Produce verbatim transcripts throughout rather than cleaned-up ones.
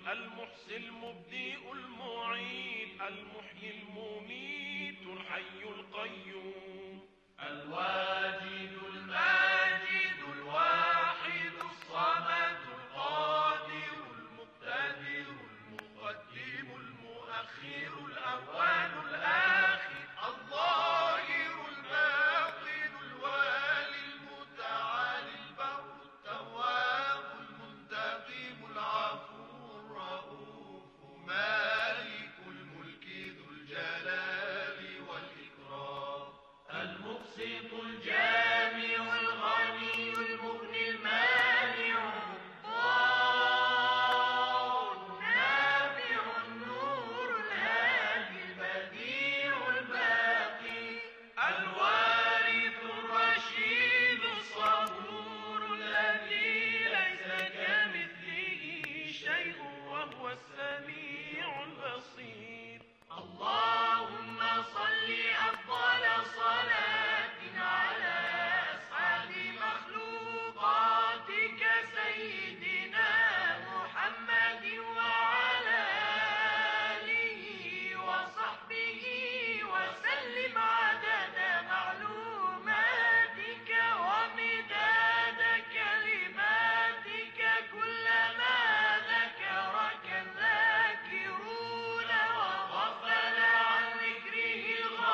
المحصي المبدئ المعيد المحيي المميت الحي القيوم الواجد الماجد الواحد الصمد القادر المقتدر المقدم المؤخر الأول الآخر الظاهر الباطن الوالي المتعالي البر التواب المنتقم العفو الرؤوف مالك الملك ذو الجلال والإكرام المقسط الجامع الغني المغني المانع الضار النافع النور الهادي البديع الباقي الوارث الرشيد الصبور الذي ليس كمثله شيء وهو السميع البصير اللهم صل أفضل صلاة على أسعد مخلوقاتك سيدنا محمد وعلى آله وصحبه وسلم عدد معلوماتك ومداد كلماتك كلما ذكرك الذاكرون وغفل عن ذكره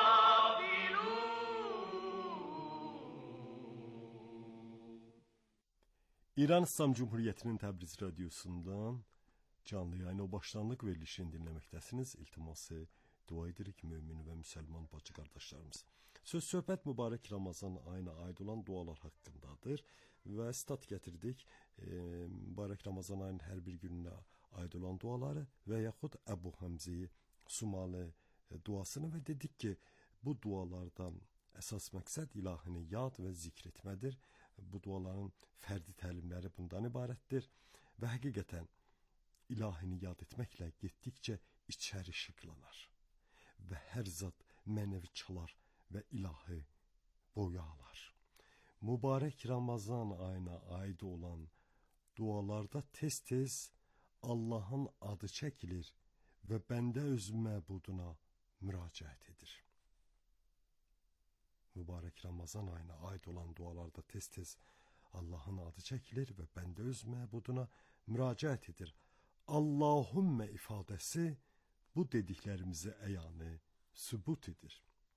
İran İslam Cumhuriyeti'nin Təbriz Radyosu'ndan canlı yayına o başlanlıq verilişini dinləməkdəsiniz. İltiması dua edirik mümin və müsəlman bacı qardaşlarımız. Söz söhbət mübarək Ramazan ayına aid olan dualar haqqındadır və stat gətirdik. E, mübarək Ramazan ayının hər bir gününə aid olan duaları və yaxud Əbu Həmzi Sumalı e, duasını və dedik ki, bu dualardan əsas məqsəd ilahini yad və zikr etmədir. Bu duaların fərdi təlimləri bundan ibarətdir və həqiqətən ilahini yad etməklə getdikcə içəri işıqlanar və hər zat mənəvi çalar və ilahı boya alar. Mübarək Ramazan ayına aid olan dualarda tez-tez Allahın adı çəkilir və bəndə öz məbuduna müraciət edir. Mübarək Ramazan ayına aid olan dualarda tez-tez Allahın adı çəkilir və bəndə öz məbuduna müraciət edir. Allahümmə ifadəsi bu dediklərimizi əyanı sübut edir.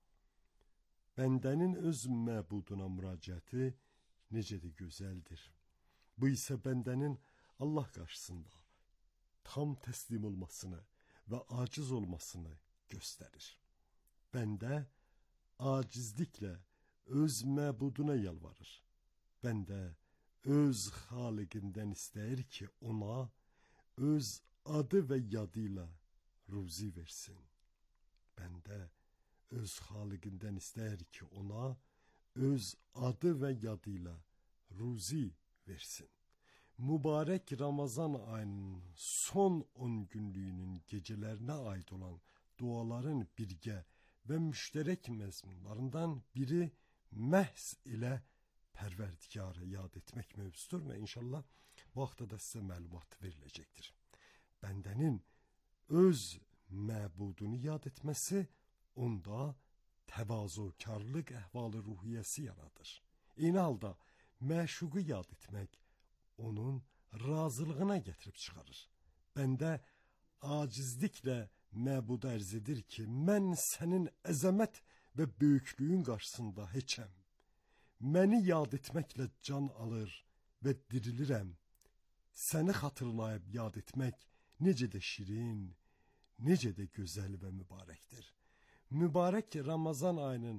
Bəndənin öz məbuduna müraciəti necə də gözəldir. Bu isə bəndənin Allah qarşısında tam təslim olmasını və aciz olmasını göstərir. Bəndə acizliklə öz məbuduna yalvarır. Bəndə öz xaliqindən istəyir ki, ona öz adı və yadıyla ruzi versin. Bəndə öz xaliqindən istəyir ki, ona öz adı və yadıyla ruzi versin. Mübarək Ramazan ayının son on günlüyünün gecələrinə aid olan duaların birgə və müştərək məzmunlarından biri məhz elə Pərverdigarı yad etmək mövzusudur və inşallah bu haqda da sizə məlumat veriləcəkdir. Bəndənin öz məbudunu yad etməsi onda təvazukarlıq əhvalı ruhiyyəsi yaradır. Eyni halda məşuqu yad etmək onun razılığına gətirib çıxarır. Bəndə acizliklə məbuda ərz edir ki, mən sənin əzəmət və böyüklüyün qarşısında heçəm. Məni yad etməklə can alır və dirilirəm. Səni xatırlayıb yad etmək necə də şirin, necə də gözəl və mübarəkdir. Mübarək Ramazan ayının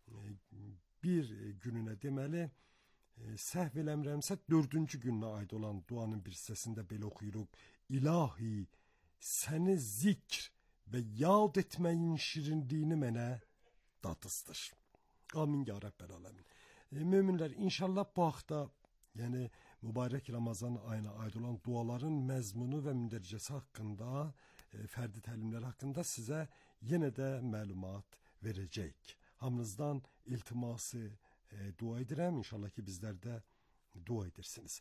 bir gününə deməli, səhv eləmirəmsə dördüncü gününə aid olan duanın bir hissəsində belə oxuyuruq. İlahi, səni zikr və yad etməyin şirinliyini mənə dadızdır. Amin ya Rabbel Alemin. E, müminlər, inşallah bu haqda, yəni mübarək Ramazan ayına aid olan duaların məzmunu və mündəricəsi haqqında, e, fərdi təlimləri haqqında sizə yenə də məlumat verəcək. Hamınızdan iltiması e, dua edirəm. İnşallah ki bizlər də dua edirsiniz.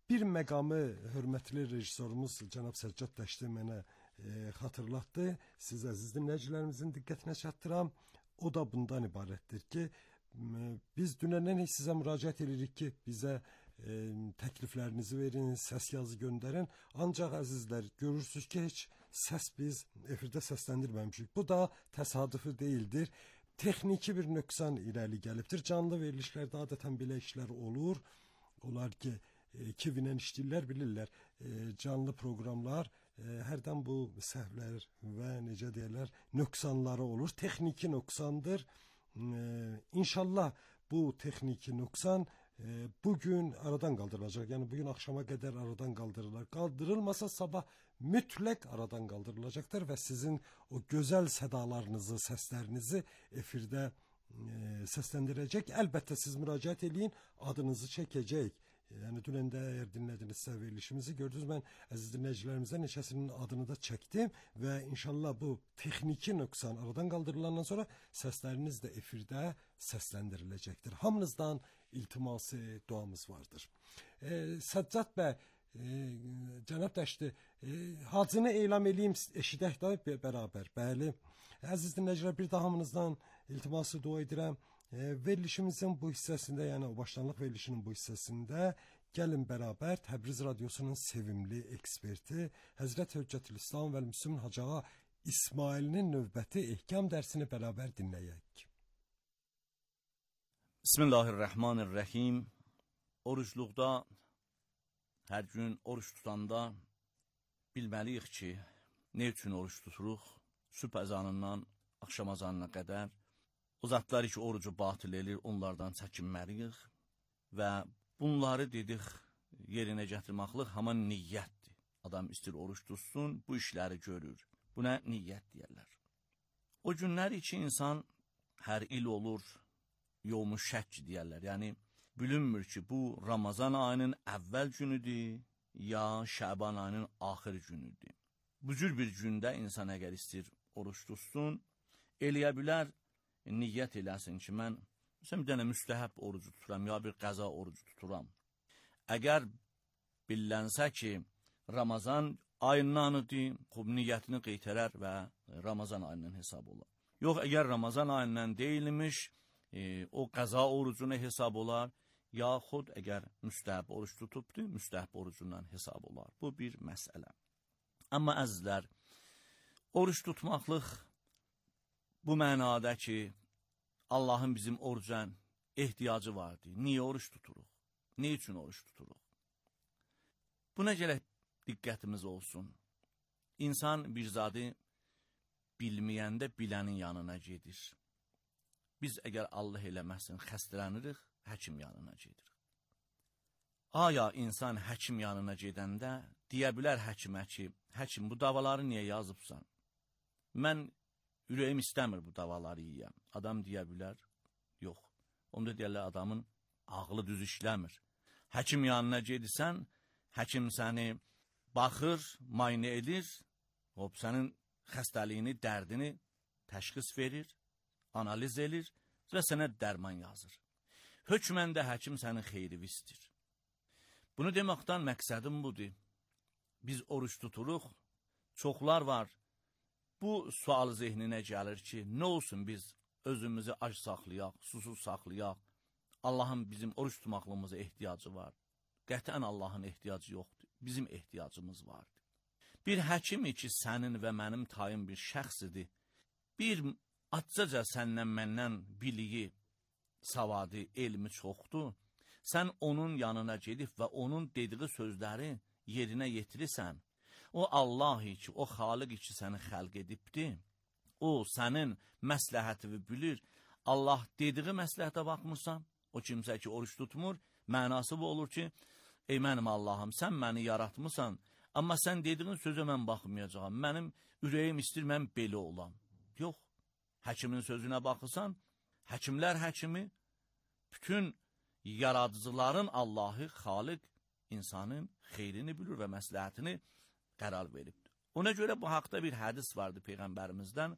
bir məqamı hörmətli rejissorumuz cənab Səccad Dəşti mənə e, xatırlatdı. Siz əziz dinləyicilərimizin diqqətinə çatdıram. O da bundan ibarətdir ki, biz dünəndən heç sizə müraciət edirik ki, bizə e, təkliflərinizi verin, səs yazı göndərin. Ancaq əzizlər, görürsünüz ki, heç səs biz efirdə səsləndirməmişik. Bu da təsadüfi deyildir. Texniki bir nöqsan irəli gəlibdir. Canlı verilişlərdə adətən belə işlər olur. Onlar ki, kivinən işləyirlər, bilirlər. E, canlı proqramlar e, hərdən bu səhvlər və necə deyirlər, nöqsanları olur. Texniki nöqsandır. E, İnşallah bu texniki nöqsan e, bugün aradan qaldırılacaq. Yəni bugün axşama qədər aradan qaldırılır. Qaldırılmasa sabah mütləq aradan qaldırılacaqdır və sizin o gözəl sədalarınızı, səslərinizi efirdə e, səsləndirəcək. Əlbəttə siz müraciət eləyin, adınızı çəkəcək. Yəni dünən də əgər dinlədinizsə verilişimizi gördünüz, mən əziz dinləyicilərimizdən neçəsinin adını da çəkdim və inşallah bu texniki nöqsan aradan qaldırılandan sonra səsləriniz də efirdə səsləndiriləcəkdir. Hamınızdan iltiması, duamız vardır. E, Səccad bəy, e, cənab Dəşti, e, hacını elam eləyim, eşidək də bərabər. Bəli, əziz dinləyicilər, bir daha hamınızdan iltiması dua edirəm. E, verilişimizin bu hissəsində, yəni o başlanlıq verilişinin bu hissəsində gəlin bərabər Təbriz Radyosunun sevimli eksperti Həzrət Hüccətülislam və Müslümin Hacı Ağa İsmailinin növbəti ehkam dərsini bərabər dinləyək. Bismillahirrahmanirrahim. Orucluqda, hər gün oruç tutanda bilməliyik ki, nə üçün oruç tuturuq? Sübh əzanından axşam əzanına qədər o zatları ki, orucu batil edir, onlardan çəkinməliyik və bunları dedik, yerinə gətirməklik haman niyyətdir. Adam istir oruç tutsun, bu işləri görür. Buna niyyət deyərlər. O günlər ki, insan hər il olur, yomu şəkk deyərlər. Yəni, bilinmir ki, bu Ramazan ayının əvvəl günüdür, ya Şəban ayının axır günüdür. Bu cür bir gündə insan əgər istir oruç tutsun, eləyə bilər, niyyət eləsin ki, mən bir dənə müstəhəb orucu tuturam, ya bir qəza orucu tuturam. Əgər billənsə ki, Ramazan ayındanıdır, xub niyyətini qeytərər və Ramazan ayından hesab olar. Yox, əgər Ramazan ayından deyilmiş, e, o qəza orucuna hesab olar, yaxud əgər müstəhəb oruc tutubdur, müstəhəb orucundan hesab olar. Bu bir məsələ. Amma əzizlər, oruç tutmaqlıq bu mənada ki, Allahın bizim oruca ehtiyacı vardır. Niyə oruç tuturuq? Ne üçün oruç tuturuq? Buna gələk diqqətimiz olsun. İnsan bir zadı bilməyəndə bilənin yanına gedir. Biz əgər Allah eləməsin, xəstələnirik, həkim yanına gedirik. Aya insan həkim yanına gedəndə deyə bilər həkimə ki, həkim bu davaları niyə yazıbsan? Mən ürəyim istəmir bu davaları yiyəm. Adam deyə bilər, yox. Onda deyərlər, adamın ağlı düz işləmir. Həkim yanına gedirsən, həkim səni baxır, müayinə edir, hop, sənin xəstəliyini, dərdini təşxis verir, analiz edir və sənə dərman yazır. Hökmən də həkim sənin xeyrini istir. Bunu deməkdən məqsədim budur. Biz oruç tuturuq, çoxlar var. Bu sual zehninə gəlir ki, nə olsun biz özümüzü ac saxlayaq, susuz saxlayaq. Allahın bizim oruç tutmaqlığımıza ehtiyacı var. Qətən Allahın ehtiyacı yoxdur. Bizim ehtiyacımız vardır. Bir həkimi ki, sənin və mənim tayım bir şəxsidir. Bir açıca səndən məndən biliyi, savadı, elmi çoxdur. Sən onun yanına gedib və onun dediği sözləri yerinə yetirirsən. O Allah ki, o Xaliq ki, səni xəlq edibdir. O, sənin məsləhətini bilir. Allah dediği məsləhətə baxmırsan, o kimsə ki, oruç tutmur, mənası bu olur ki, ey mənim Allahım, sən məni yaratmısan, amma sən dediğin sözə mən baxmayacağam. Mənim ürəyim istir, mən belə olam. Yox, həkimin sözünə baxırsan, həkimlər həkimi, bütün yaradıcıların Allahı, Xaliq, insanın xeyrini bilir və məsləhətini qərar veribdir. Ona görə bu haqda bir hədis vardı Peyğəmbərimizdən.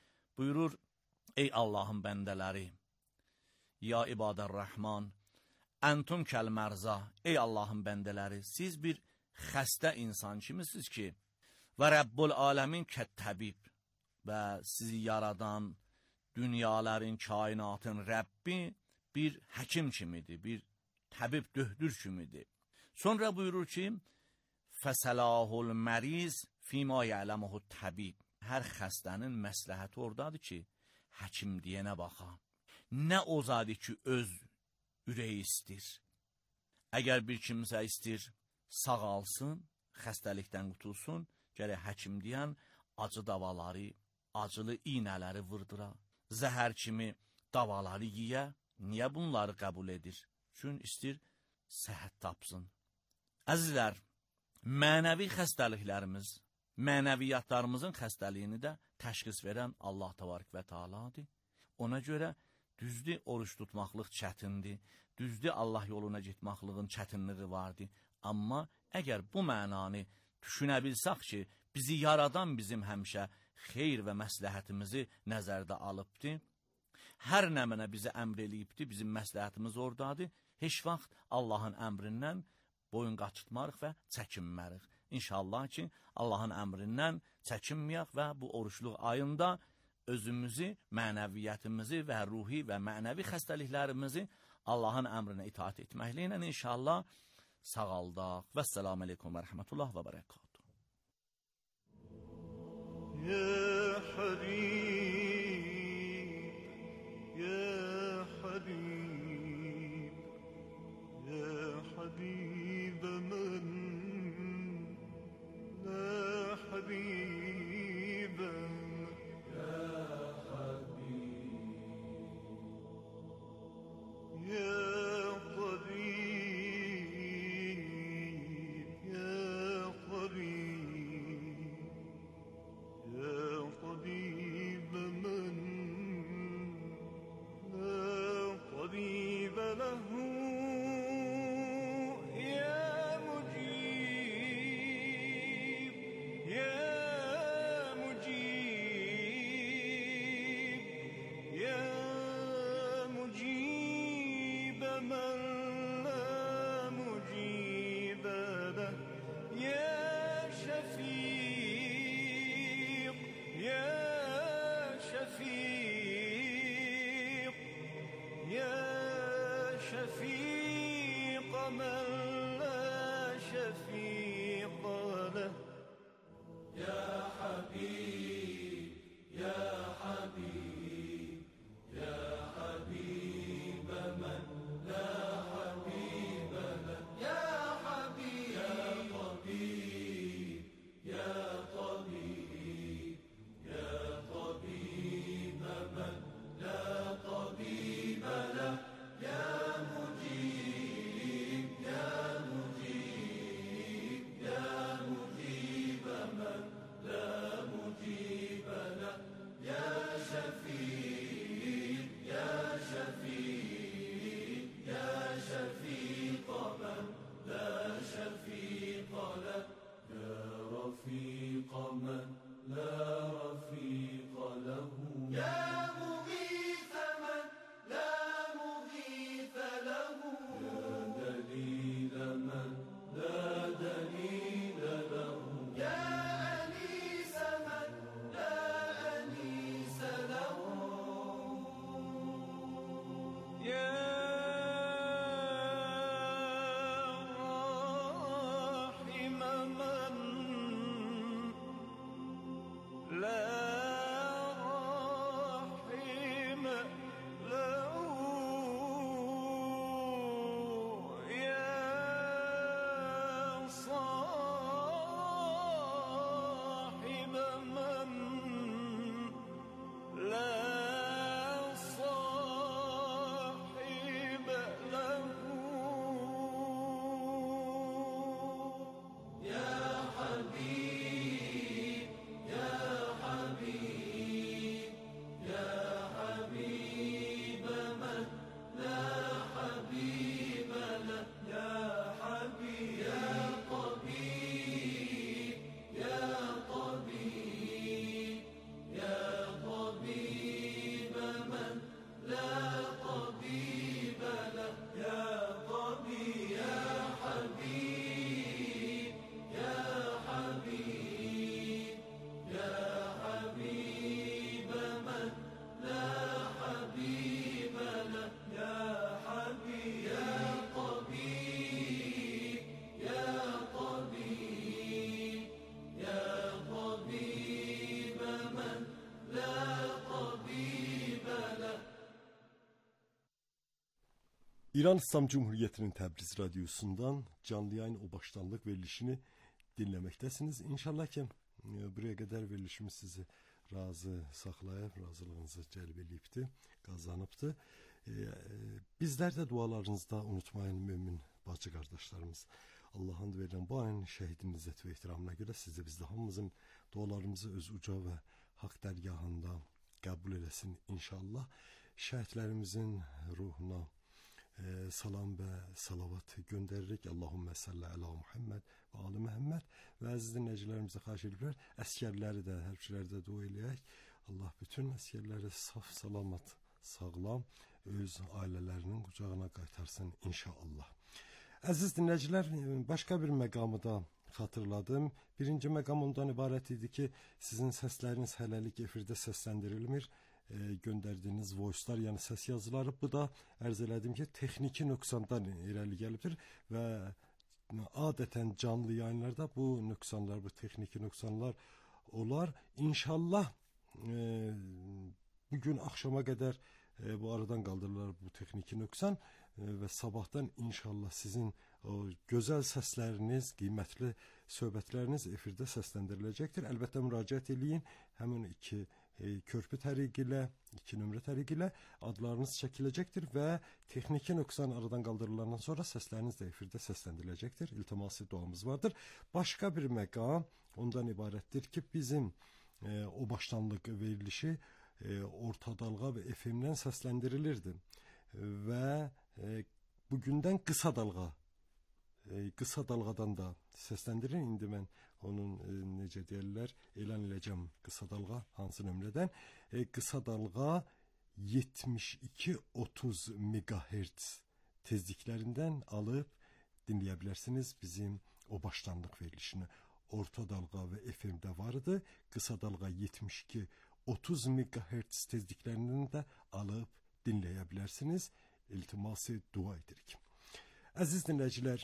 Buyurur, ey Allahın bəndələri, ya ibadər-Rəhman, Əntum kəl-mərza, ey Allahın bəndələri, siz bir xəstə insan kimisiniz ki, və Rəbbul aləmin kət-təbib, və sizi yaradan dünyaların, kainatın Rəbbi bir həkim kimidir, bir təbib, döhdür kimidir. Sonra buyurur ki, fəsəlahul məriz fīmā ya'ləmuhu təbib. Hər xəstənin məsləhəti oradadır ki, həkim deyənə baxa. Nə o zadı ki, öz ürəyi istir. Əgər bir kimsə istir, sağalsın, xəstəlikdən qutulsun, gərək həkim deyən acı davaları, acılı iynələri vırdıra, zəhər kimi davaları yiyə, niyə bunları qəbul edir? Çünki istir, səhət tapsın. Əzizlər, mənəvi xəstəliklərimiz, mənəviyyatlarımızın xəstəliyini də təşxis verən Allah təbarək və tealadır. Ona görə düzdür, oruç tutmaqlıq çətindir, düzdür, Allah yoluna getmaqlığın çətinliyi vardır. Amma əgər bu mənanı düşünə bilsək ki, bizi yaradan bizim həmişə xeyr və məsləhətimizi nəzərdə alıbdır, hər nə mənə bizi əmr eləyibdir, bizim məsləhətimiz oradadır, heç vaxt Allahın əmrindən boyun qaçırtmarıq və çəkinmərik. İnşallah ki, Allahın əmrindən çəkinməyək və bu oruçluq ayında özümüzü, mənəviyyətimizi və ruhi və mənəvi xəstəliklərimizi Allahın əmrinə itaat etməklə ilə inşallah sağaldaq. Vəssalamu aleykum və rəhmətullah və bərəkatuhu. Ya Habib, Ya Habib, Ya Habib men, La Habib, Ya İran İslam Cumhuriyeti'nin Təbriz Radyosu'ndan canlı yayın o başlandık verilişini dinlemektesiniz. İnşallah ki buraya kadar verilişimiz sizi razı saxlayıb, razılığınızı cəlb eləyibdi, qazanıbdı. Ee, bizler de dualarınızda unutmayın mümin bacı kardeşlerimiz. Allah'ın verilen bu ayın şehidin izzet ve ihtiramına göre siz de biz de hamımızın dualarımızı öz uca ve hak dergahında kabul eləsin inşallah. Şehitlerimizin ruhuna e, salam ve salavat gönderirik. Allahümme salli ala Muhammed ve ali Muhammed. Ve aziz dinleyicilerimize karşı edipler. Əskerleri de, hərbiçiləri de dua eləyək. Allah bütün əskerleri saf, salamat, sağlam öz ailelerinin kucağına qaytarsın inşallah. Aziz dinleyiciler, başka bir məqamı da hatırladım. Birinci məqam ondan ibarət idi ki, sizin səsləriniz hələlik efirdə səsləndirilmir. E, göndərdiğiniz voice'lar, yani ses yazıları. Bu da ərz elədim ki, texniki nöqsandan irəli gəlibdir və adətən canlı yayınlarda bu nöqsanlar, bu texniki nöqsanlar olar. İnşallah e, bugün akşama kadar e, bu aradan kaldırırlar bu texniki nöqsan e, ve sabahtan inşallah sizin o güzel sesleriniz, kıymetli söhbətləriniz efirde səsləndiriləcəkdir. Əlbəttə müraciət eləyin. Həmin iki e, körpü təriqi ilə, iki nömrə təriqi ilə adlarınız çəkiləcəkdir və texniki nöqsan aradan kaldırılandan sonra səsləriniz də efirdə səsləndiriləcəkdir. İltiması duamız vardır. Başka bir məqam ondan ibarətdir ki, bizim e, o başlandık verilişi e, Orta Dalga ve F M'den seslendirilirdi. Ve e, bugünden Kısa Dalga e, Kısa Dalgadan da seslendirin. İndi mən onun e, necə deyirlər elan edəcəm Kısa Dalga hansı nömrədən. E, Kısa Dalga yetmiş iki otuz megahertz tezliklerinden alıp dinleyebilirsiniz bizim o başlandık verilişini. Orta Dalga ve F M'de vardı. Kısa Dalga yetmiş iki otuz megahertz tezliklerinden de alıp dinleyebilirsiniz. İltiması dua edirik. Aziz dinleyiciler,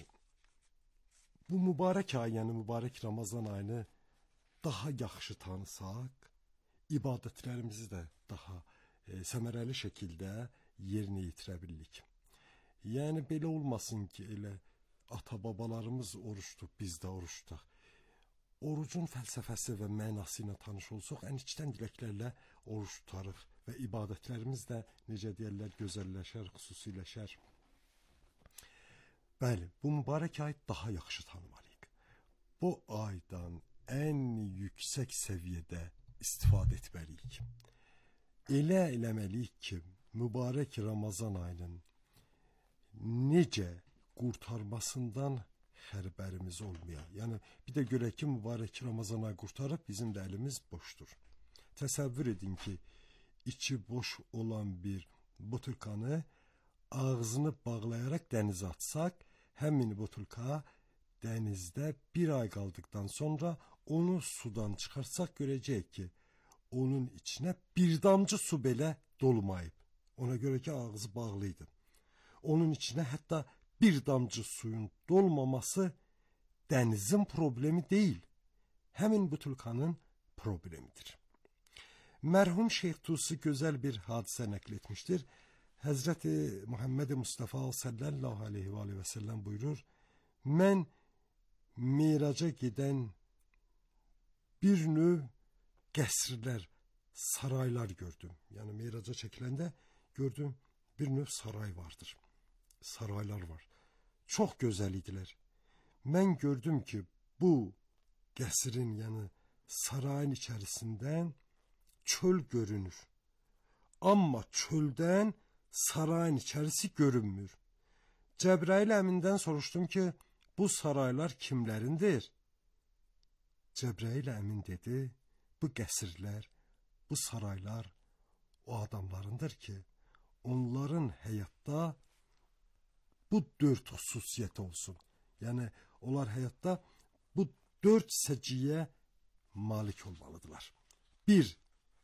bu mübarek ay, yani mübarek Ramazan ayını daha yaxşı tanısaq, ibadetlerimizi de daha e, səmərəli şekilde yerine yetirebildik. Yani belə olmasın ki, elə ata babalarımız oruçtu, biz de oruçduq. Orucun fəlsəfəsi və mənası ilə tanış olsaq, ən içdən diləklərlə oruç tutarıq və ibadətlərimiz də necə deyirlər, gözəlləşər, xüsusiləşər. Bəli, bu mübarək ay daha yaxşı tanımalıyıq. Bu aydan ən yüksək səviyyədə istifadə etməliyik. Elə eləməliyik ki, mübarək Ramazan ayının necə qurtarmasından xəbərimiz olmaya. Yəni bir də görək ki, mübarək Ramazan ayı qurtarıb bizim də əlimiz boşdur. Təsəvvür edin ki, içi boş olan bir butulkanı ağzını bağlayaraq dənizə atsaq, həmin butulka dənizdə bir ay qaldıqdan sonra onu sudan çıxarsaq görəcək ki, onun içinə bir damcı su belə dolmayıb. Ona görə ki, ağzı bağlıydı. Onun içinə hətta bir damcı suyun dolmaması dənizin problemi değil, həmin butulkanın problemidir. Mərhum Şeyx Tusi gözəl bir hadisə nəql etmiştir. Həzrəti Muhammed Mustafa sallallahu aleyhi ve aleyhi ve sellem buyurur, mən miraca gedən bir növ qəsrlər, saraylar gördüm. Yəni miraca çəkiləndə gördüm bir növ saray vardır. Saraylar var. Çok güzel idiler. Ben gördüm ki bu qəsrin, yani sarayın içerisinden çöl görünür. Ama çölden sarayın içerisi görünmür. Cebrail əmindən soruştum ki, bu saraylar kimlerindir? Cebrail əmin dedi, bu qəsrlər, bu saraylar o adamlarındır ki, onların həyatda bu dört xüsusiyyət olsun. Yəni, onlar həyatda bu dört səciyyə malik olmalıdırlar. Bir,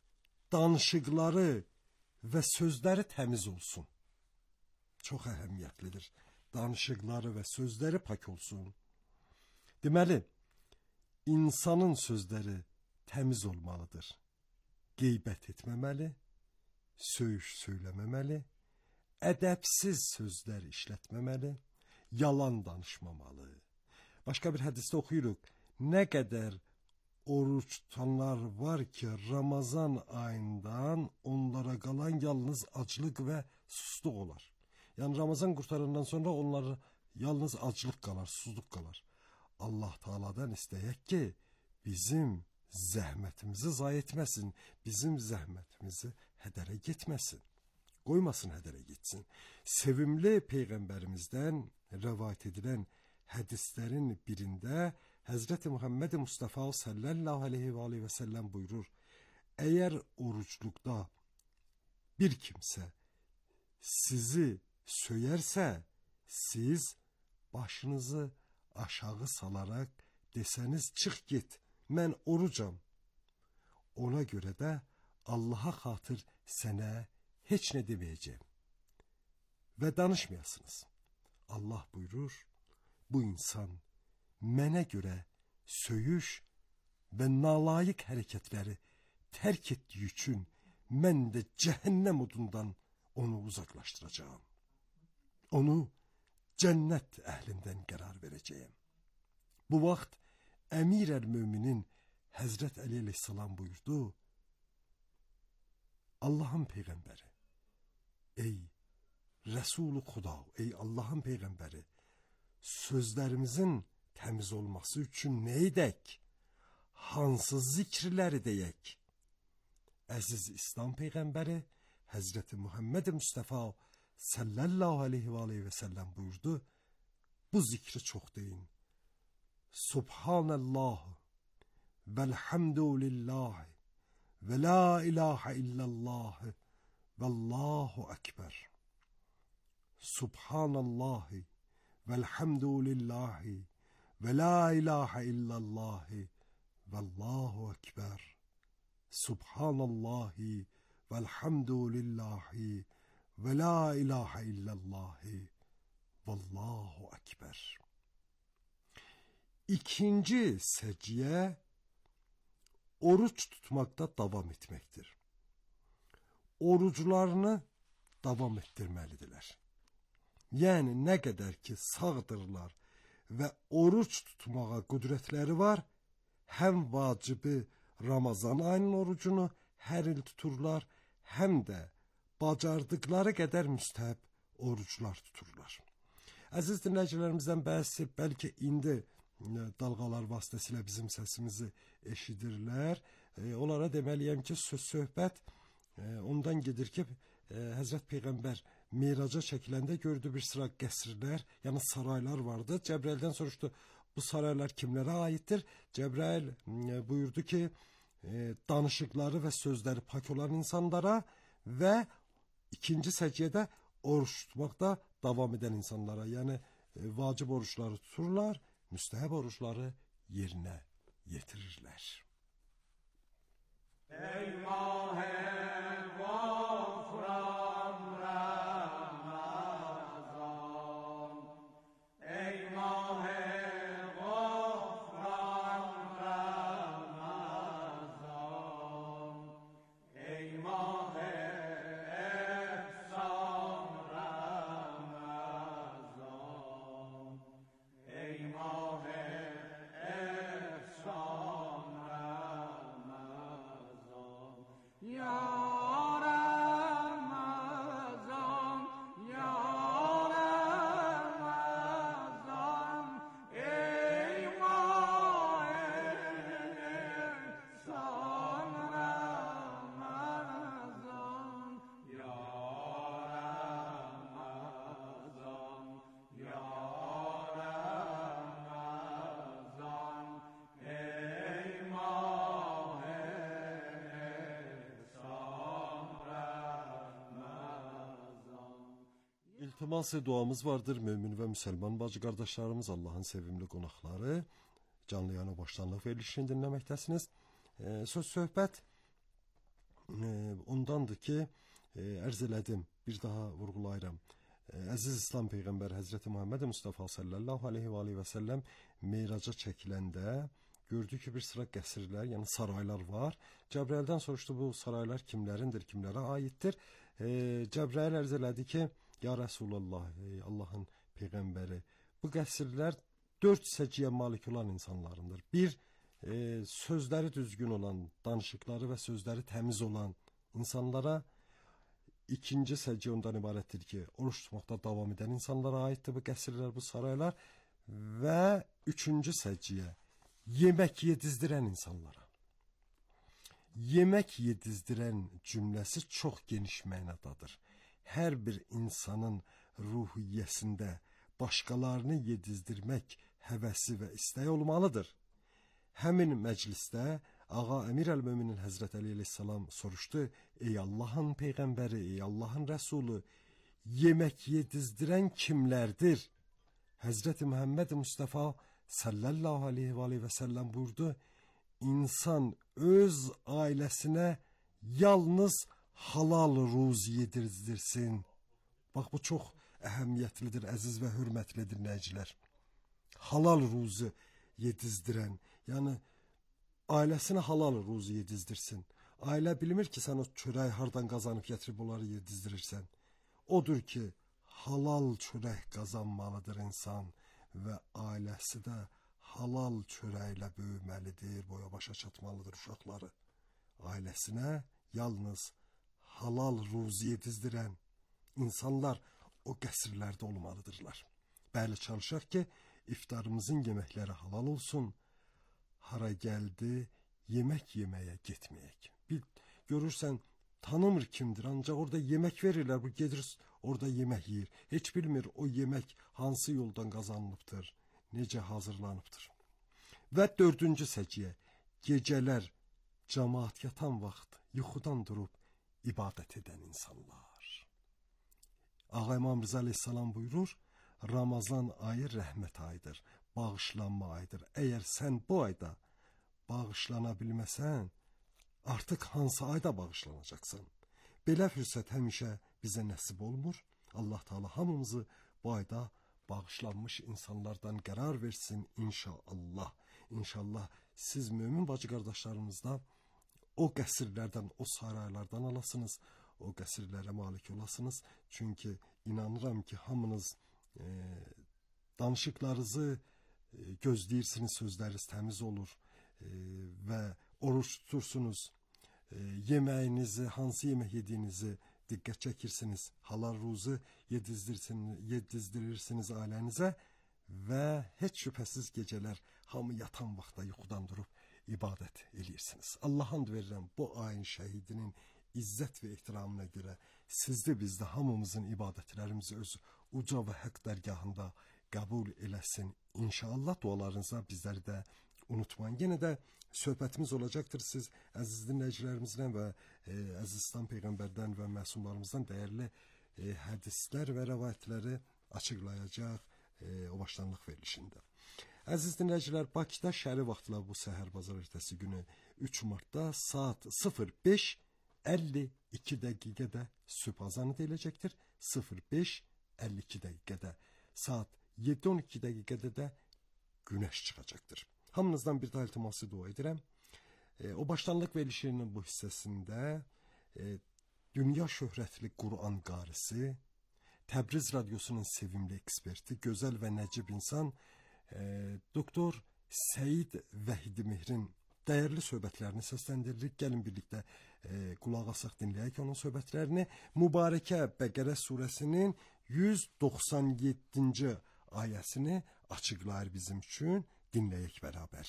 danışıqları və sözləri təmiz olsun. Çox əhəmiyyətlidir. Danışıqları və sözləri pak olsun. Deməli, insanın sözləri təmiz olmalıdır. Qeybət etməməli, söyüş söyləməməli, ədəbsiz sözlər işlətməməli, yalan danışmamalı. Başqa bir hədisdə oxuyuruq, nə qədər oruç tutanlar var ki, Ramazan ayından onlara qalan yalnız aclıq və susluq olar. Yəni Ramazan qurtarandan sonra onlara yalnız aclıq qalar, susluq qalar. Allah Taala'dan istəyək ki, bizim zəhmətimizi zayi etməsin, bizim zəhmətimizi hədərə getməsin, qoymasın hədərə getsin. Sevimli Peyğəmbərimizdən rəvayət edilən hədislərin birində Həzrəti Muhammed Mustafa sallallahu aleyhi və aleyhi və səlləm buyurur, əgər orucluqda bir kimsə sizi söyərsə, siz başınızı aşağı salaraq desəniz, çıx get, mən orucam. Ona görə də Allaha xatır sənə heç nə deməyəcəm və danışmayasınız. Allah buyurur, bu insan mənə görə söyüş və nalayiq hərəkətləri tərk etdiyi üçün mən də cəhənnəm odundan onu uzaqlaşdıracağım. Onu cənnət əhlindən qərar verəcəyim. Bu vaxt Əmir əl-Möminin Həzrət Əli əleyhissalam buyurdu, Allahın Peyğəmbəri, ey Rəsul-u Xuda, ey Allahın Peyğəmbəri, sözlərimizin təmiz olması üçün nə edək? Hansı zikrləri deyək? Əziz İslam Peyğəmbəri Həzrəti Muhammed Mustafa sallallahu aleyhi və aleyhi və səlləm buyurdu, bu zikri çox deyin. Subhanallah velhamdülillah ve la ilahe illallah vallahu ekber. Subhanallah velhamdülillah ve la ilahe illallah vallahu ekber. Subhanallah velhamdülillah ve la ilahe illallah vallahu ekber. İkinci secde oruç tutmakta davam etmektir. Oruçlarını davam ettirmelidirler. Yani ne kadar ki sağdırlar ve oruç tutmağa kudretleri var, hem vacibi Ramazan ayının orucunu her il tuturlar, hem de bacardıkları kadar müstəhəb oruçlar tuturlar. Əziz dinləyicilərimizdən bəzi bəlkə indi dalğalar vasitəsilə bizim səsimizi eşidirlər. E, onlara deməliyəm ki, söz söhbət e, ondan gedir ki, e, Həzrət Peyğəmbər Miraca çəkiləndə gördü bir sıra qəsrlər, yəni saraylar vardı. Cəbrəldən soruşdu, bu saraylar kimlərə aiddir? Cəbrəl e, buyurdu ki, e, danışıqları və sözləri pak olan insanlara və ikinci səciyyədə oruç tutmaqda davam edən insanlara, yəni e, vacib oruçları tuturlar, müstəhəb oruçları yerinə yetirirlər. Ey mahe gofran Ramazan, ey mahe gofran Ramazan, ey mahe efsan Ramazan, ey mahe efsan Ramazan, ya Ramazan, ya Ramazan, ey mahe efsan Ramazan, ya Ramazan, ya Ramazan, ey mahe efsan Ramazan. İltimas duamız vardır mümin ve Müslüman bacı kardeşlerimiz, Allah'ın sevimli qonaqları. Canlı yana başlanlıq verilişini dinləməkdəsiniz. E, söz söhbət e, ondandır ki, e, ərz elədim, bir daha vurğulayıram. E, Əziz İslam Peyğəmbəri Həzrəti Muhammed Mustafa sallallahu aleyhi və aleyhi və səlləm Meyraca çəkiləndə gördü ki, bir sıra qəsrlər, yəni saraylar var. Cəbrəldən soruşdu, bu saraylar kimlərindir, kimlərə aiddir? E, Cəbrəl ərz elədi ki, Ya Resulallah, ey Allahın Peyğəmbəri, bu qəsrlər dörd səciyyə malik olan insanlarındır. Bir, e, sözləri düzgün olan, danışıqları və sözləri təmiz olan insanlara. İkinci səciyyə ondan ibarətdir ki, oruç tutmaqda davam edən insanlara aiddir bu qəsrlər, bu saraylar. Və üçüncü səciyyə, yemək yedizdirən insanlara. Yemək yedizdirən cümləsi çox geniş mənadadır. Hər bir insanın ruhiyyəsində başqalarını yedizdirmək həvəsi və istəyi olmalıdır. Həmin məclisdə Ağa Əmir əl-Möminin Həzrət Əli əleyhissalam soruşdu: ey Allahın Peyğəmbəri, ey Allahın Rəsulu, yemək yedizdirən kimlərdir? Həzrəti Muhammed Mustafa sallallahu aleyhi və aleyhi və səlləm buyurdu: İnsan öz ailəsinə yalnız halal ruz yedirdirsin. Bax, bu çox əhəmiyyətlidir, əziz və hörmətli dinləyicilər. Halal ruzu yedizdirən, yəni ailəsinə halal ruzu yedizdirsin. Ailə bilmir ki, sən o çörəyi hardan qazanıb gətirib onları yedizdirirsən. Odur ki, halal çörək qazanmalıdır insan və ailəsi də halal çörəklə böyüməlidir, boya başa çatmalıdır uşaqları. Ailəsinə yalnız halal ruzu yedizdirən insanlar o qəsrlərdə olmalıdırlar. Bəli, çalışaq ki, iftarımızın yeməkləri halal olsun. Hara gəldi, yemək yeməyə getməyək. Bir görürsən, tanımır kimdir, ancaq orada yemək verirlər, bu gedir orada yemək yiyir. Heç bilmir o yemək hansı yoldan qazanılıbdır, necə hazırlanıbdır. Və dördüncü səciyyə, gecələr cəmaat yatan vaxt yuxudan durub ibadət edən insanlar. Ağa İmam Rıza əleyhissalam buyurur: Ramazan ayı rəhmət ayıdır, bağışlanma ayıdır. Əgər sən bu ayda bağışlana bilməsən, artıq hansı ayda bağışlanacaqsan? Belə fürsət həmişə bizə nəsib olmur. Allah Teala hamımızı bu ayda bağışlanmış insanlardan qərar versin inşallah. İnşallah siz mömin bacı qardaşlarımızda o qəsrlərdən, o saraylardan alasınız, o qəsrlərə malik olasınız. Çünki inanıram ki, hamınız e, danışıqlarınızı e, gözləyirsiniz, sözləriniz təmiz olur e, və oruç tutursunuz. E, yeməyinizi, hansı yemək yediyinizi diqqət çəkirsiniz. Halal ruzu yedizdirirsiniz ailənizə və heç şübhəsiz gecələr hamı yatan vaxtda yuxudan durub ibadət edirsiniz. Allah and verirəm, bu ayın şəhidinin izzət və ehtiramına görə sizdə bizdə hamımızın ibadətlərimizi öz uca və haqq dərgahında qəbul eləsin. İnşallah dualarınıza bizləri də unutmayın. Yenə də söhbətimiz olacaqdır siz əziz dinləyicilərimizlə və e, əziz İslam Peyğəmbərdən və məsumlarımızdan dəyərli e, hədislər və rəvayətləri açıqlayacaq e, o başlanlıq verilişində. Əziz dinləyicilər, Bakıda şəhəri vaxtla bu səhər bazar ertəsi günü üç martda saat sıfır beş əlli iki dəqiqədə sübh azanı deyiləcəkdir. sıfır beş əlli iki dəqiqədə saat yeddi on iki dəqiqədə də günəş çıxacaqdır. Hamınızdan bir daha iltiması dua edirəm. E, o başlanlıq verilişinin bu hissəsində e, dünya şöhrətli Quran qarisi, Təbriz radiosunun sevimli eksperti, gözəl və nəcib insan e, doktor Səid Vəhidi Mehrin dəyərli söhbətlərini səsləndiririk. Gəlin birlikdə e, qulaq asaq, dinləyək onun söhbətlərini. Mübarəkə Bəqərə surəsinin yüz doxsan yeddinci ayəsini açıqlayır bizim üçün. Dinləyək bərabər.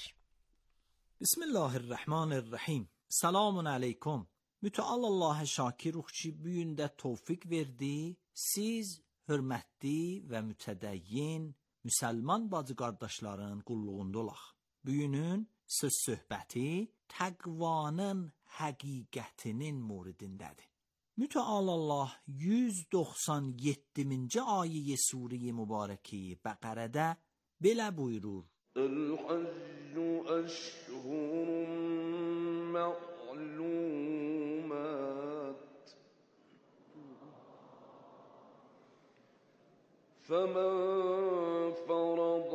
Bismillahirrahmanirrahim. Selamun aleyküm. Müteal Allah'a şakiruq ki bu gündə tevfik verdi. Siz hörmətli və mütədəyyin müsəlman bacı qardaşların qulluğunda olaq. Bu günün söz söhbəti təqvanın həqiqətinin muridindədir. Müteal Allah yüz doxsan yeddinci ayə-i Sure-i Mübarəki Bəqərədə belə buyurur: الحج أشهر معلومات فمن فرض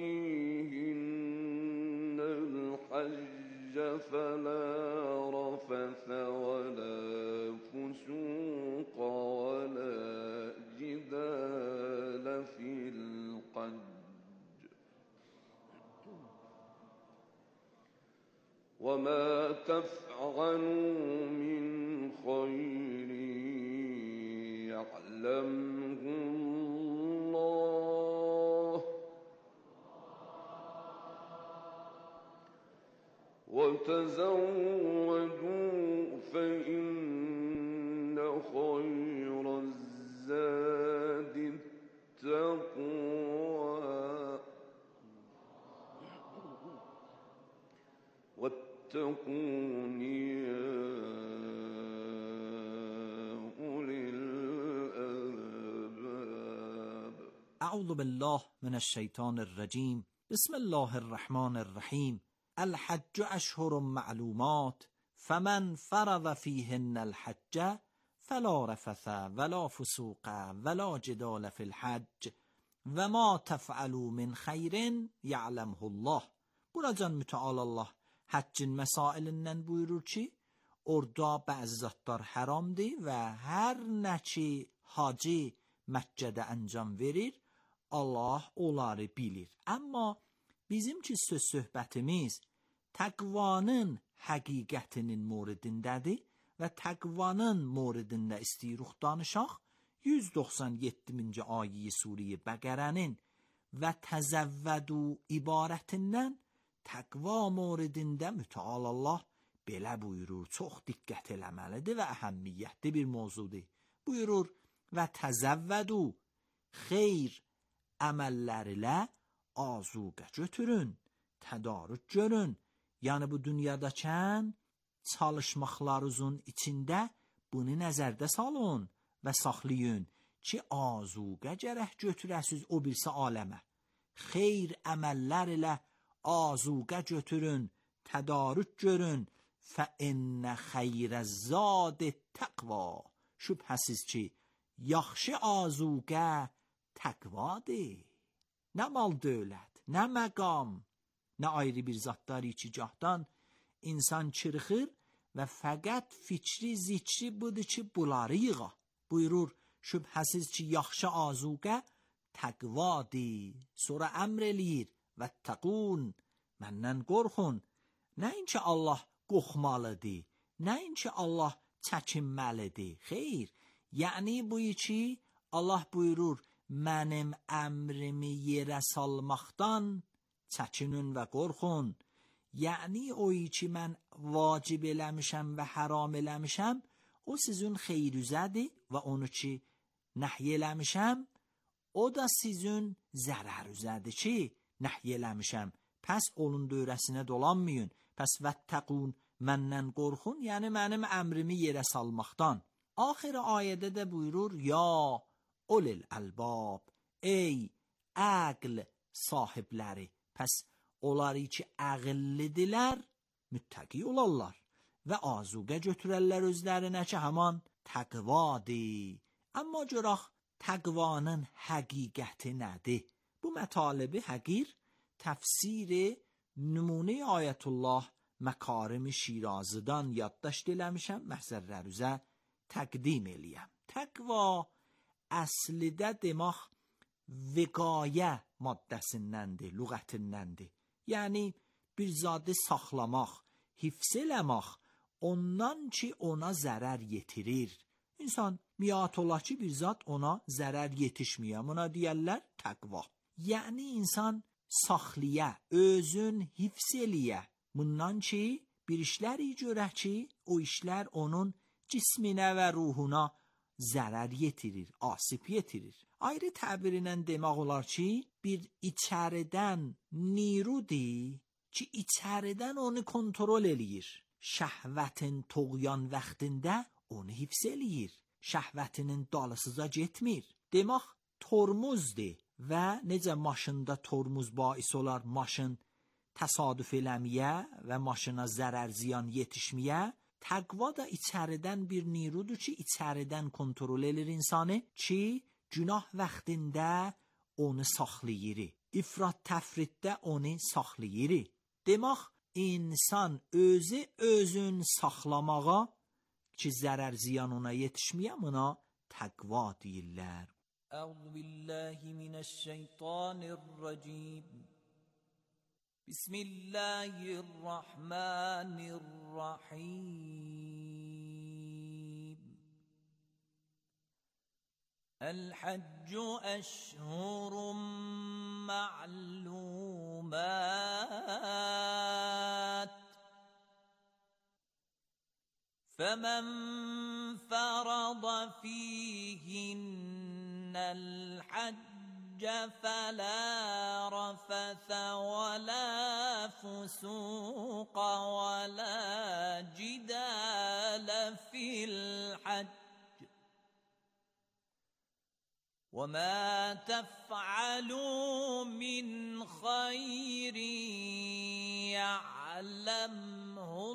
فيهن الحج فلا رفث ولا فسوق ولا جدال وما تفعلوا من خير يعلمه الله وتزودوا فإن خير الزاد التقوى واتقون يا أولي الألباب. اعوذ بالله من الشیطان الرجیم. بسم الله الرحمن الرحیم. الحج اشهر معلومات فمن فرض فیهن الحج فلا رفث ولا فسوق ولا جدال فی الحج و ما تفعلوا من خیر یعلمه الله. Buracan müteala Allah həccin məsailindən buyurur ki, orada bəzi zatlar haramdır və hər nə ki hacı Məkkədə əncam verir, Allah onları bilir. Amma bizimki söz söhbətimiz təqvanın həqiqətinin moridindədir və təqvanın moridində istəyirik danışaq. yüz doxsan yeddinci ayə Surə Bəqərənin və təzəvvədu ibarətindən təqva moridində mütəal Allah belə buyurur. Çox diqqət eləməlidir və əhəmiyyətli bir mövzudur. Buyurur və təzəvvədu, xeyr əməllərilə azuqə götürün, tədarük görün. Yəni bu dünyadakən çalışmaqlarınızın içində bunu nəzərdə salın və saxlayın ki, azuqə gərək götürəsiz o birisi aləmə. Xeyr əməllər ilə azuqə götürün, tədarük görün. فَإِنَّ خَيْرَ الزَّادِ التَّقْوَى. Şübhəsiz ki, yaxşı azuqə təqvadır. Nə mal dövlət, nə məqam, nə ayrı bir zatları ki, gahdan insan çırxır və fəqət fikri, zikri budur ki, bunları yığa. Buyurur, şübhəsiz ki, yaxşı azuqə təqvadır. Sonra əmr eləyir, vəttəqun, məndən qorxun. Nəinki Allah qorxmalıdır, nəinki Allah çəkinməlidir. Xeyr, yəni bu ki, Allah buyurur, mənim əmrimi yerə salmaqdan çəkinin və qorxun. Yəni o ki, mən vacib eləmişəm və haram eləmişəm, o sizin xeyrüzədir və onu ki, nəhy eləmişəm, o da sizin zərərüzədir ki, nəhy eləmişəm. Pəs onun dövrəsinə dolanmayın. Pəs vəttəqun, məndən qorxun, yəni mənim əmrimi yerə salmaqdan. Axir ayədə də buyurur, ya ulil əlbab, ey əql sahibləri. Pəs onları ki, əqillidirlər, müttəqi olarlar və azuqə götürərlər özlərinə ki, həman təqvadır. Amma görək, təqvanın həqiqəti nədir? Bu mətalibi həqir təfsiri nümunə ayətullah Məkarimi Şirazıdan yaddaşt eləmişəm, məhzərlərüzə təqdim eləyəm. Təqva əslidə demək vəqayə maddəsindəndir, lüğətindəndir. Yəni bir zadı saxlamaq, hifz eləmək, ondan ki ona zərər yetirir. İnsan miat ola ki bir zat ona zərər yetişməyəm, ona deyərlər təqva. Yəni insan saxliyə, özün hifz eləyə. Bundan ki bir işləri görə ki o işlər onun cisminə və ruhuna zərər yetirir, asib yetirir. Ayrı təbirlə demək olar ki, bir içəridən nirudir ki, içəridən onu kontrol eləyir. Şəhvətin toğyan vaxtında onu hifz eləyir. Şəhvətinin dalısıza getmir. Demək tormuzdur və necə maşında tormuz bais olar maşın təsadüf eləməyə və maşına zərər ziyan yetişməyə, təqva da içəridən bir nirudur ki, içəridən kontrol edir insanı ki, günah vaxtında onu saxlayır. İfrat təfritdə onu saxlayır. Demək, insan özü özün saxlamağa ki, zərər ziyan ona yetişməyə, buna təqva deyirlər. Əuzu billahi minəşşeytanirracim. بسم الله الرحمن الرحیم. الحج اشهر معلومات فمن فرض فيهن الحج فلا رفث ولا فسوق ولا جدال في الحج وما تفعلوا من خير يعلمه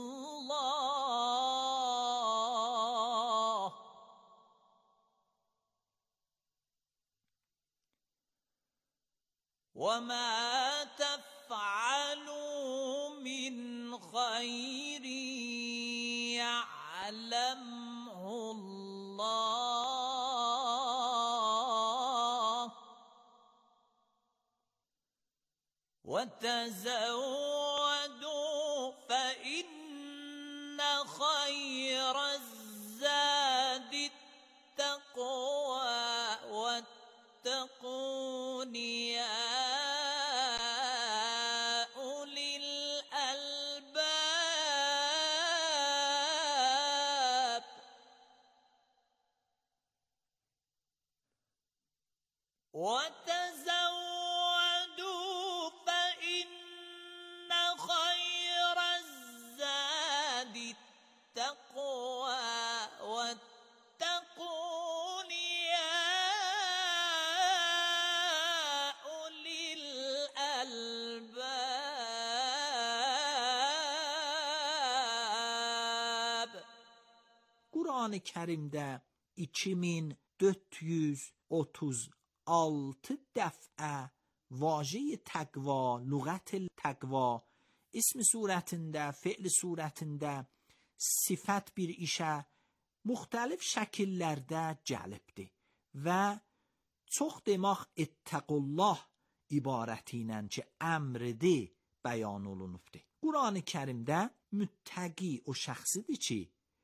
الله وما تفعلوا من خير يعلمه الله وتزودوا فإن خير الزاد التقوى واتقون يا أولي الألباب وتزودوا فإن خير الزاد التقوى واتقون يا أولي الألباب. Qurani Kərimdə iki min dörd yüz otuz altı dəfə vaje təqva, lüğət təqva ismi surətində, fe'l surətində sifət bir işə müxtəlif şəkillərdə cəlbdir və çox demək ittəqullah ibarəti ilə ki, əmridir, bəyan olunubdur. Qurani Kərimdə müttəqi o şəxsidir ki,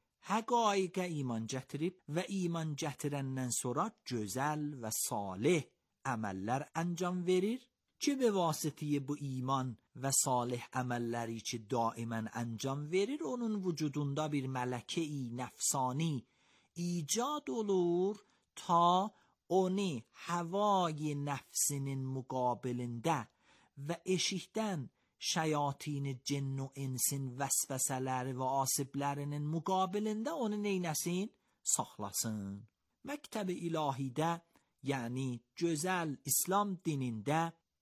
həqaiqə iman gətirib və iman gətirəndən sonra gözəl və salih əməllər əncam verir ki, be vasitəyə bu iman və salih əməlləri ki, daimən əncam verir, onun vücudunda bir mələkə-i nəfsani icad olur ta onu havai nəfsinin müqabilində və eşikdən şeyatin cin و insin vəsvəsələri və asiblərinin müqabilində onu neynəsin? Saxlasın. Məktəb-i ilahidə, yəni gözəl İslam dinində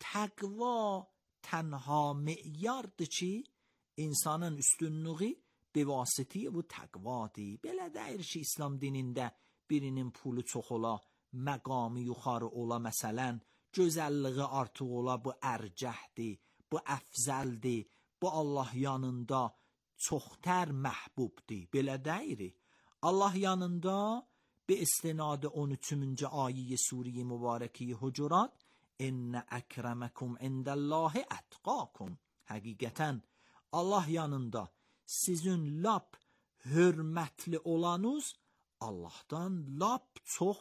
təqva tənha meyardır ki, insanın üstünlüğü be vasitə bu təqvadır. Belə deyir ki, İslam dinində birinin pulu çox ola, məqamı yuxarı ola, məsələn, gözəlliği artıq ola, bu ərcəhdir, bu əfzəldir, bu Allah yanında çoxtər məhbubdur. Belə deyir. Allah yanında به استناد on üçüncü آیه سوره مبارکه حجرات ان اکرمکم عند الله اتقاکم. Həqiqətən Allah yanında sizin lap hörmətli olanız Allahdan lap çox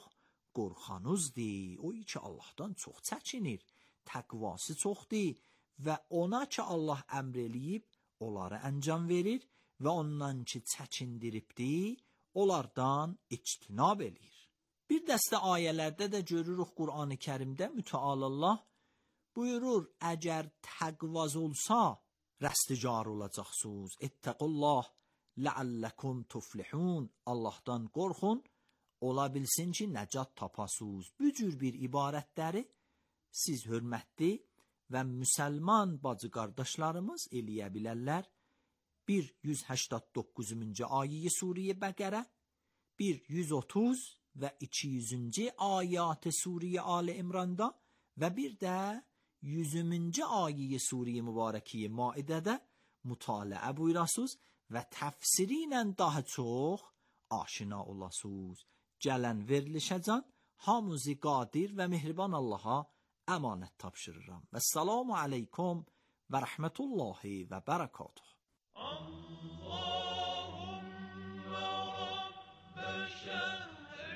qorxanızdır. O ki Allahdan çox çəkinir, təqvası çoxdur və ona ki Allah əmr eləyib onları əncam verir və ondan ki çəkindiribdir onlardan ictinab eləyir. Bir dəstə ayələrdə də görürük Qurani Kərimdə Mütəal Allah buyurur, əgər təqvaz olsa rəsticar olacaqsınız. İttəqullah ləalləkum tuflihun. Allahdan qorxun, ola bilsin ki nəcat tapasınız. Bu cür bir ibarətləri siz hörmətli və müsəlman bacı qardaşlarımız eləyə bilərlər. bir yüz səksən doqquzuncu ayə Suriyə Bəqərə, bir yüz otuz və iki yüzüncü ayət Suriyə Ali İmranda və bir də yüzüncü ayə Suriyə Mübarəkə Maidədə mütaliə buyurasınız və təfsiri ilə daha çox aşina olasınız. Gələn verilişəcən hamınızı qadir və mehriban Allaha əmanət tapşırıram. Və salamu aleykum و رحمت الله و برکاته. اللهم رب شهر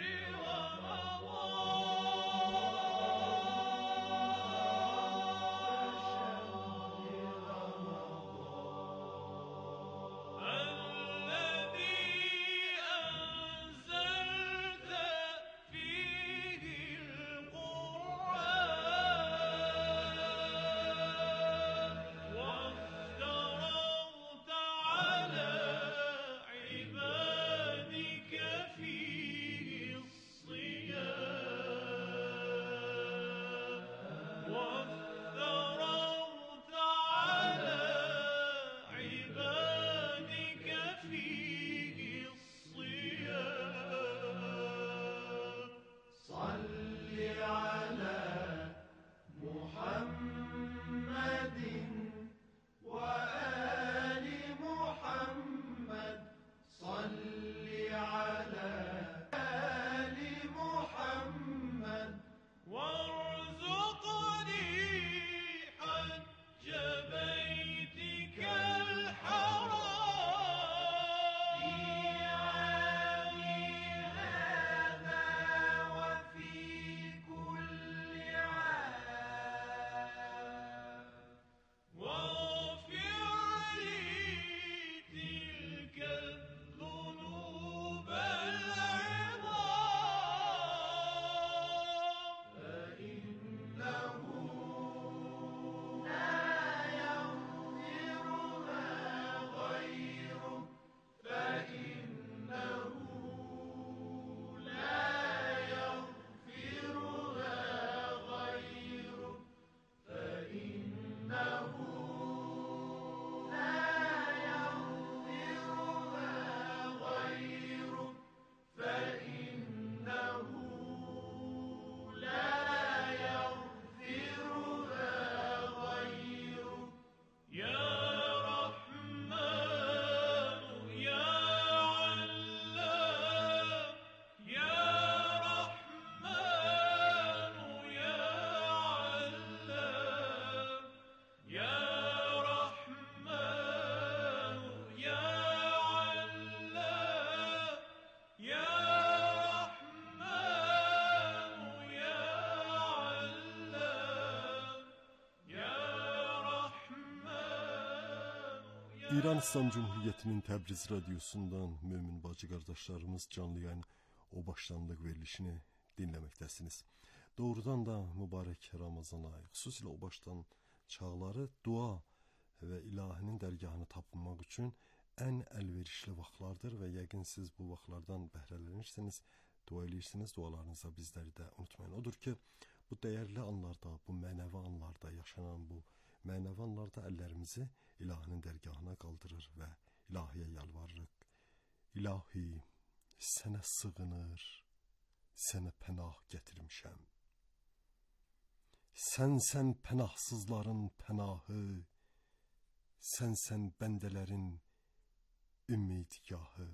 İran İslam Cumhuriyeti'nin Təbriz radyosundan mümin bacı qardaşlarımız canlı yayın o başlanlıq verilişini dinləməkdəsiniz. Doğrudan da mübarək Ramazan ayı, xüsusilə o başdan çağları dua və ilahinin dərgahını tapınmaq üçün ən əlverişli vaxtlardır və yəqin siz bu vaxtlardan bəhrələnirsiniz, dua edirsiniz, dualarınıza bizləri də unutmayın. Odur ki, bu dəyərli anlarda, bu mənəvi anlarda yaşanan bu mənəvi anlarda əllərimizi ilahinin dərgahına qaldırır və ilahiyə yalvarırıq. İlahi, sənə sığınır, sənə pənah gətirmişəm. Sənsən pənahsızların pənahı, sənsən bəndələrin ümidgahı.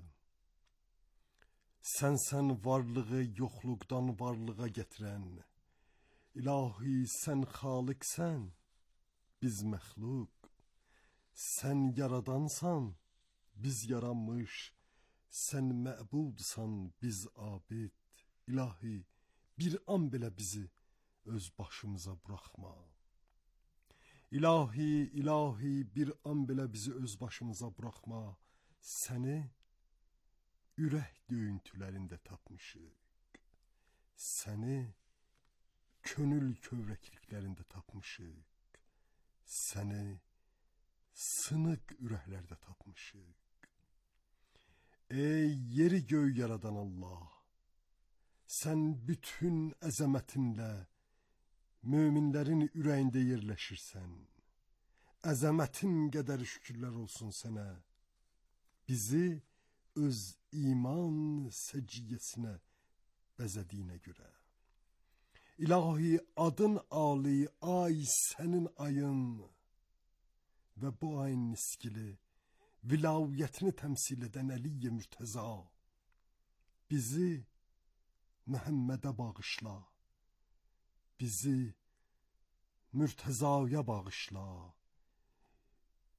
Sənsən varlığı yoxluqdan varlığa gətirən. İlahi, sən xaliqsən, biz məxluq. Sən yaradansan, biz yaranmış. Sən məbudsan, biz abid. İlahi, bir an belə bizi öz başımıza buraxma. İlahi, ilahi, bir an belə bizi öz başımıza buraxma. Səni ürək döyüntülərində tapmışıq. Səni könül kövrəkliklərində tapmışıq. Səni sınıq ürəklərdə tapmışıq. Ey yeri göy yaradan Allah, sən bütün əzəmətinlə möminlərin ürəyində yerləşirsən. Əzəmətin qədər şükürlər olsun sənə. Bizi öz iman səciyyəsinə bəzədiyinə görə. İlahi, adın ali, ay sənin ayın və bu ayın niskili, vilayətini təmsil edən Əli-i Mürtəza, bizi Məhəmmədə bağışla, bizi Mürtəzaya bağışla,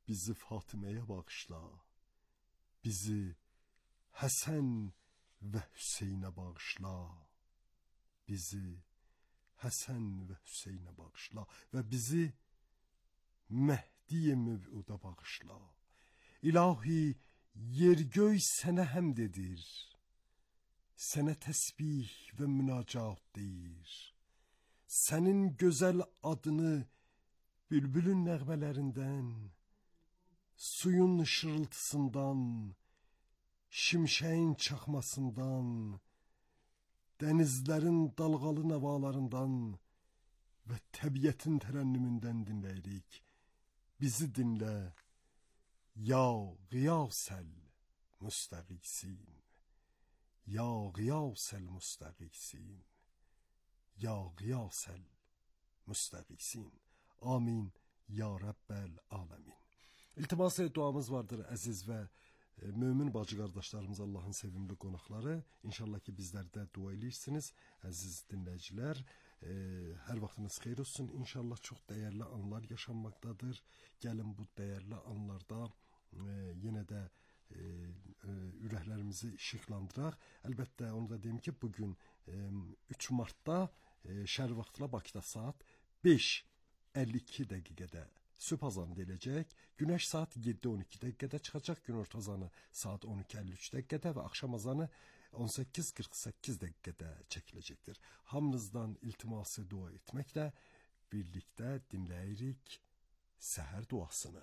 bizi Fatime'ye bağışla. Bizi Hasan ve Hüseyin'e bağışla. Bizi Hasan ve Hüseyin'e bağışla ve bizi Mehdi-i Mev'uda bağışla. İlahi, yer göy sənə həmd edir. Sənə təsbih və münacat deyir. Sənin gözəl adını bülbülün nəğmələrindən, suyun şırıltısından, şimşəyin çaxmasından, dənizlərin dalğalı nəvalarından və təbiətin tərənnümündən dinləyirik. Bizi dinlə, ya qiyasəl müstəqisin, ya qiyasəl müstəqisin, ya qiyasəl müstəqisin. Amin, ya Rəbbəl aləmin. İltimas duamız vardır əziz və e, mümin bacı qardaşlarımız, Allahın sevimli qonaqları. İnşallah ki bizlər də dua edirsiniz əziz dinləyicilər. E, hər vaxtınız xeyir olsun. İnşallah çox dəyərli anlar yaşanmaqdadır. Gəlin bu dəyərli anlarda e, yenə də e, e, ürəklərimizi işıqlandıraq. Əlbəttə onu da deyim ki, bugün e, üç martda e, şəhər vaxtıyla Bakıda saat beş əlli iki dəqiqədə sübh azanı deyiləcək. Günəş saat yeddi on iki dəqiqədə çıxacaq. Günorta azanı saat on iki əlli üç dəqiqədə və axşam azanı on səkkiz qırx səkkiz dəqiqədə çəkiləcəkdir. Hamınızdan iltiması dua etməklə birlikdə dinləyirik səhər duasını.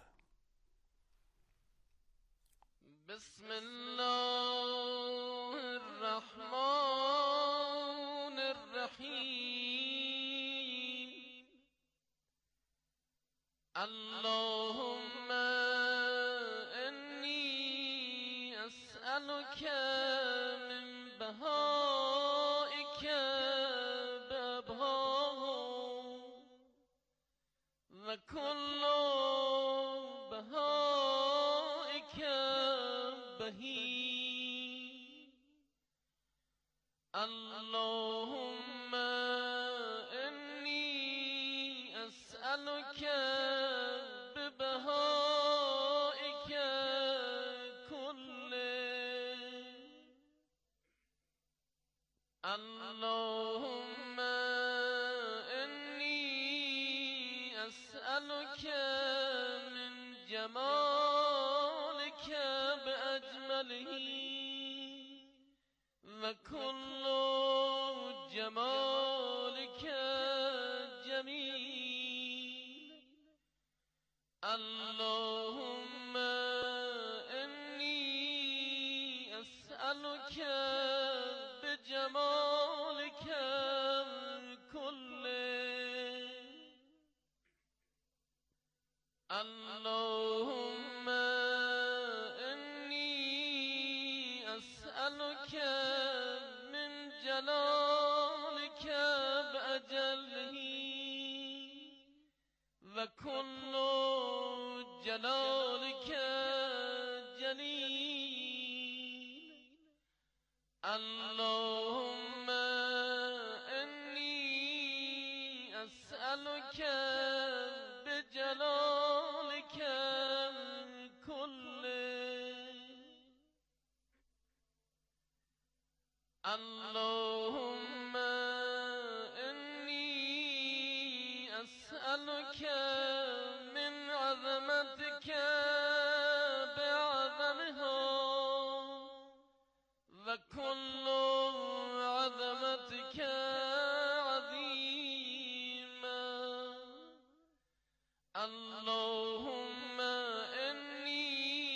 Bismillahirrahmanirrahim. Allahümme inni es'eluke min behaike bebhahu ve kullu behaike behi. Allahümme inni es'eluke اللهم إني أسألك من جمالك بأجمله وكل جمالك جميل. اللهم إني أسألك بجمالك كله. اللهم إني أسألك من جلالك بأجله وكل جلالك جليل. اللهم إني أسألك بجلالك كله. اللهم إني أسألك من عظمتك بعظمها وكل عظمتك عظيما. اللهم إني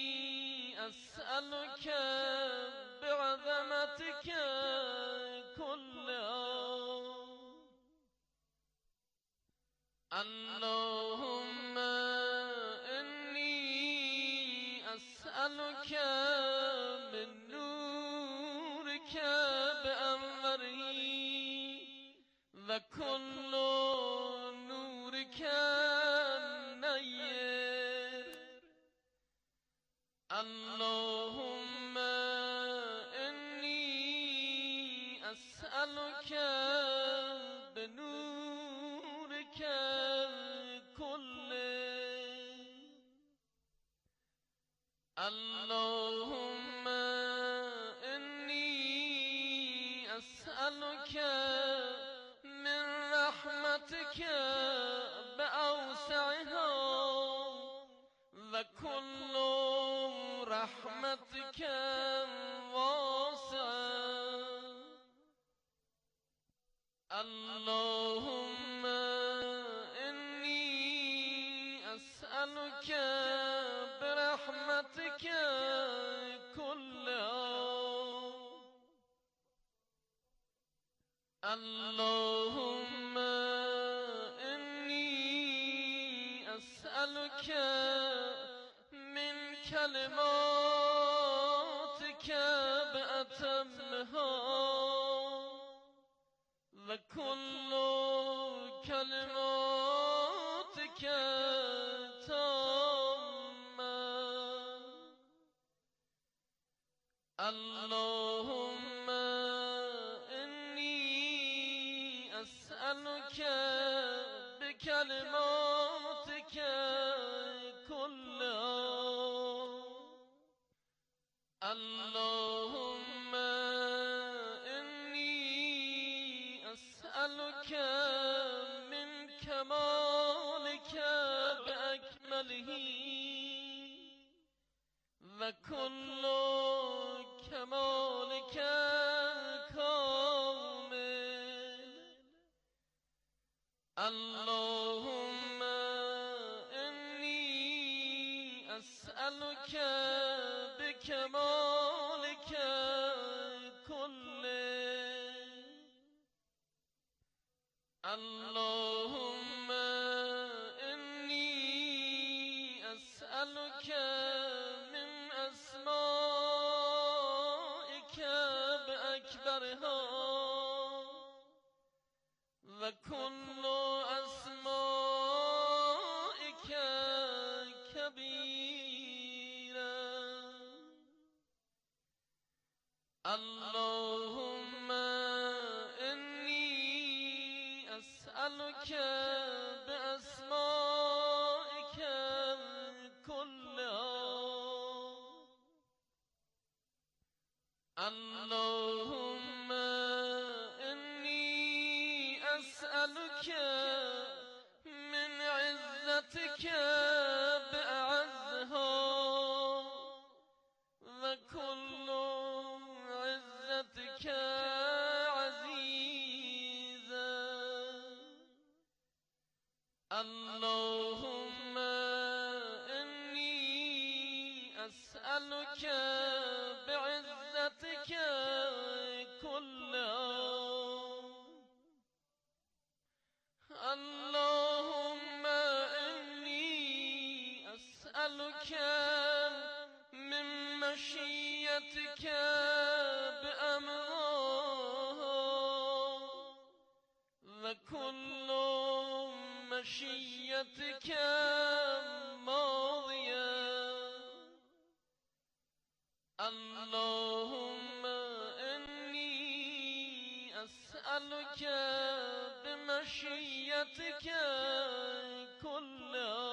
أسألك بعظمتك كلها. اللهم إني أسألك من نورك بأنوره وكل نورك نير. اللهم إني أسألك بنورك كله. اللهم إني أسألك من رحمتك بأوسعها وكل رحمتك واسعة. اللهم إني أسألك برحمتك كلها. اللهم إني أسألك من كلماتك بأتمها وكل كلماتك تامة. اللهم إني أسألك بكلماتك كلها. اللهم إني أسألك من كمالك بأكمله وكل كمالك كامل. اللهم إني أسألك بكمالك كله. اللهم إني أسألك من أسمائك بأكبرها وكل أسمائك كبيرا. اللهم إني أسألك بأسمائك كلها. اللهم إني أسألك من عزتك بأعزها وكل عزتك عزيزا. اللهم إني أسألك بعزتك كلها. اللهم إني أسألك من مشيتك بأمرها وكل مشيتك ماضية. اللهم إني أسألك بمشيتك كلها.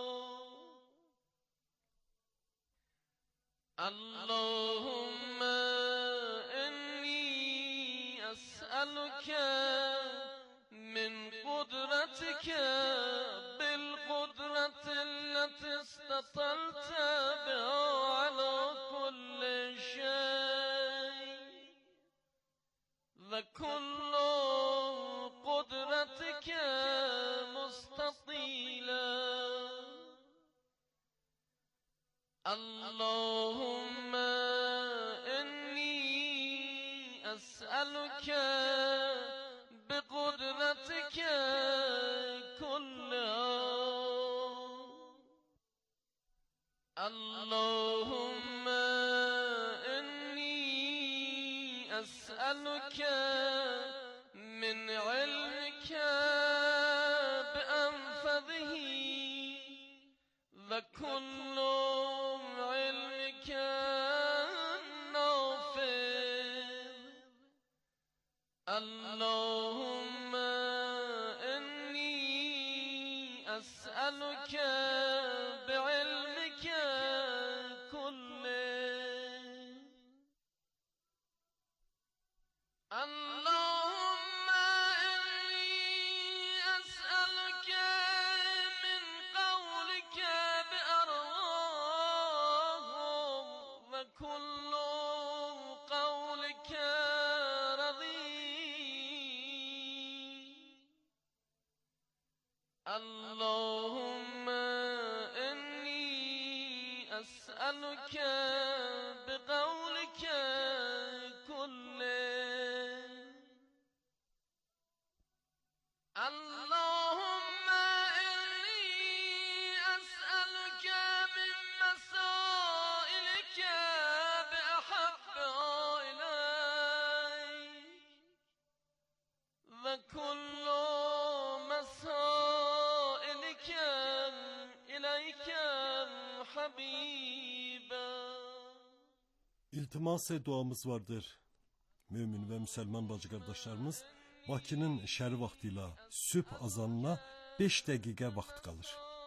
اللهم إني أسألك من قدرتك بالقدرة التي استطلت بها على كل شيء وكل قدرتك مستطيلا. اللهم إني أسألك بقدرتك كلها. اللهم إني أسألك من علمك بأنفذه وكل علمك نافذ. اللهم إني أسألك بعلمك كل اللهم إني أسألك من قولك بأرواهم وكل قولك رضي اللهم إني أسألك بقولك كله اللهم إني أسألك من مسائلك بأحب إليك وكل مسائلك إليك حبيبا. İltimas duamız vardır. Mümin ve Müslüman bacı kardeşlerimiz, Bakının şəri vaxtı ilə sübh azanına beş dəqiqə vaxt qalır.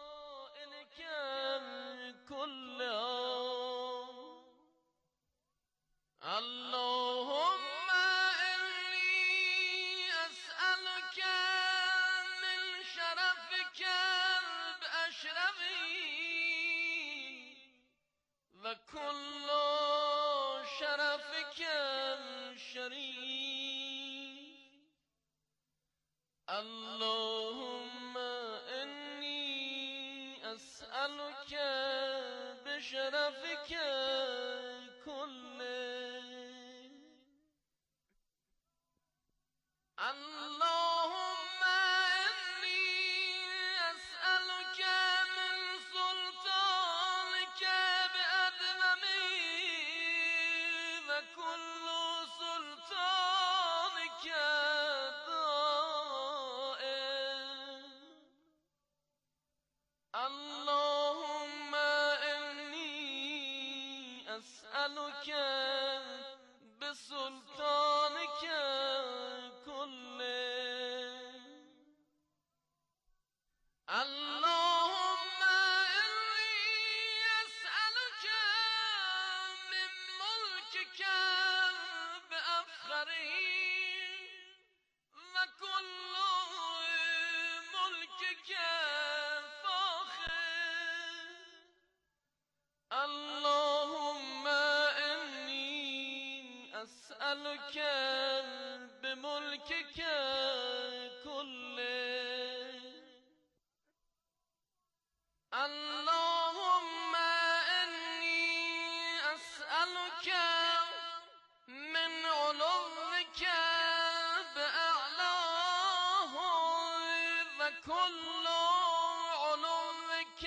اللهم إني أسألك من شرفك بأشرفي وكل شرفك الشريف اللهم إني أسألك بشرفك كله اللهم إني أسألك من سلطانك بأدممي وكل سلطانك ضائع اللهم إني أسألك بسلطانك كله اللهم إني أسألك من ملكك بأفخره وكل ملكك فاخر اللهم إني أسألك بملكك كله اللهم إني أسألك من علوك بأعلاه وكل علوك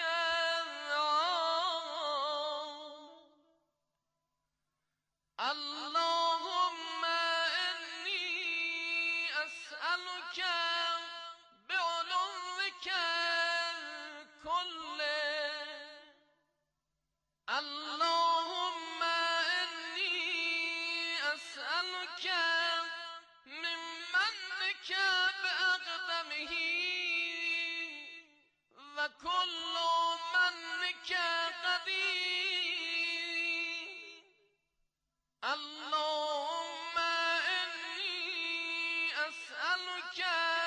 اللهم إني أسألك بعلوك كله اللهم إني أسألك من منك بأقدمه وكل منك قدير اللهم إني أسألك